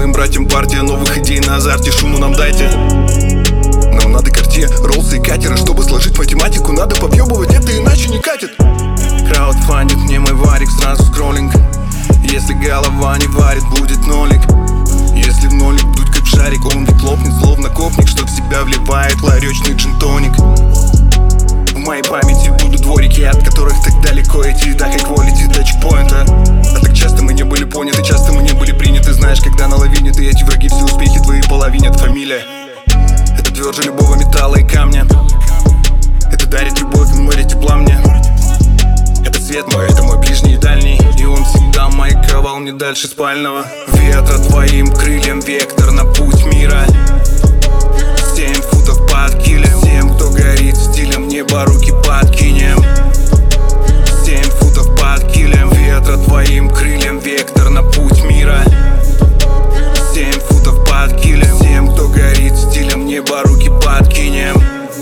своим братьям партия новых идей на азарте, шуму нам дайте. Нам надо карте, роллсы и катеры. Чтобы сложить математику, надо повъебывать, это иначе не катит. Краудфандит мне мой варик, сразу скроллинг. Если голова не варит, будет нолик. Если в нолик дуть как шарик, он ведь лопнет, словно копник, что в себя вливает ларечный джин-тоник. В моей памяти будут дворики, от которых так далеко идти, да как волите до чекпоинта. А так часто мы не были поняты, часто мы не были приняты. Знаешь, когда на лавине ты, эти враги, все успехи твои половинят. Фамилия — это тверже любого металла и камня. Это дарит любовь и море тепла мне. Это свет мой, это мой ближний и дальний, и он всегда маяковал мне дальше спального. Ветра твоим крыльям вектор на путь мира. 7 футов под килем. Всем, кто горит стилем, небо руки подкинем. 7 футов под килем. Ветра твоим крыльям вектор на путь мира. 7 футов под килем. Всем, кто горит стилем, небо руки подкинем.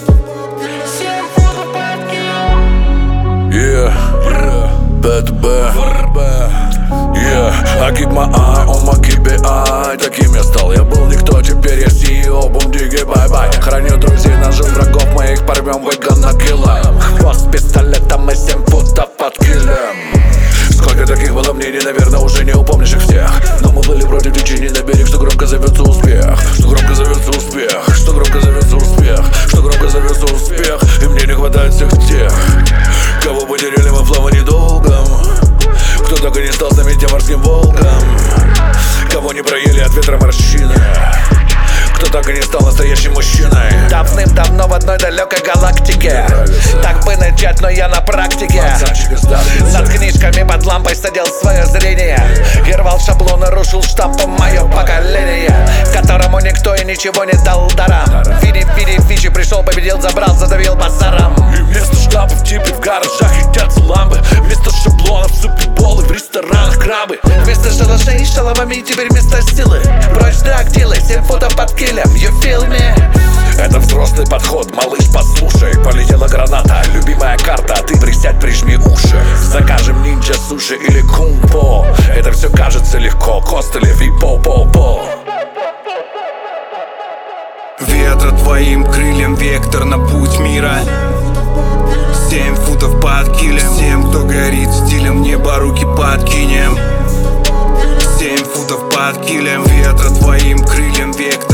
Yeah, yeah, I keep my eye on my KPI. Таким я стал, я был никто, теперь я CEO, бум-диги, бай-бай. Храню друзей, ножом врагов моих, порвем выгон на килаем. Хвост пистолетом и 7 футов под килем. Сколько таких было мнений, наверное, уже не упомнишь их всех. Но мы были против течения на берег, что громко зовется успех. Что громко зовется успех, что громко зовется успех, что громко зовется успех. И мне не хватает всех тех, кого потеряли мы в плавании долгом. Кто так и не стал знаменитым морским волком. Кого не проели от ветра морщины. Кто так и не стал настоящим мужчиной. Давным-давно в одной далекой галактике. Так бы начать, но я на практике. Над книжками под лампой садил свое зрение и рвал шаблоны, рушил штампом мое поколение, которому никто и ничего не дал даром. Види, фичи, пришел, победил, забрал, задавил базаром. И вместо штампов типы в гаражах едят ламбы. Вместо шаблонов суперболы, в ресторанах крабы. Вместо шалашей шаломами теперь вместо силы. Прочь драг-дилы, 7 футов под килем. You feel me? Это взрослый подход, малыш, послушай. Полетела граната, любимая карта, а ты присядь, прижми уши. Закажем нинджа суши или кунг-по. Это все кажется легко, костыли, випо-по-по. Ветра твоим крыльям вектор на путь мира. 7 футов под килем. Всем, кто горит стилем, небо руки подкинем. 7 футов под килем. Ветра твоим крыльям вектор